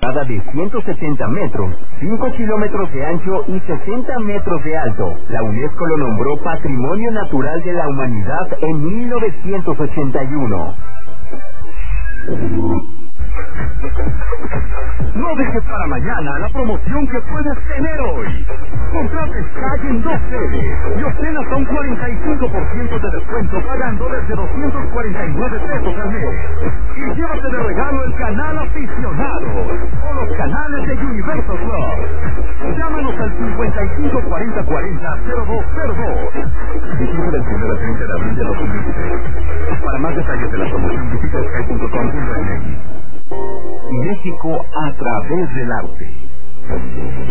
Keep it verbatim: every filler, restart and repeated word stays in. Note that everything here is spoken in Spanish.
de ciento setenta metros, cinco kilómetros de ancho y sesenta metros de alto. La UNESCO lo nombró Patrimonio Natural de la Humanidad en mil novecientos ochenta y uno. No dejes para mañana la promoción que puedes tener hoy. Contrata Sky en dos sedes y obtén hasta un cuarenta y cinco por ciento de descuento pagando desde doscientos cuarenta y nueve pesos al mes. Y llévate de regalo el canal aficionado o los canales de Universal Club. Llámanos al cincuenta y cinco cuarenta cuarenta cero dos cero dos. Vigencia del primero al treinta de abril de dos mil veintitrés. Para más detalles de la promoción visita sky punto com punto m x. México a través del arte.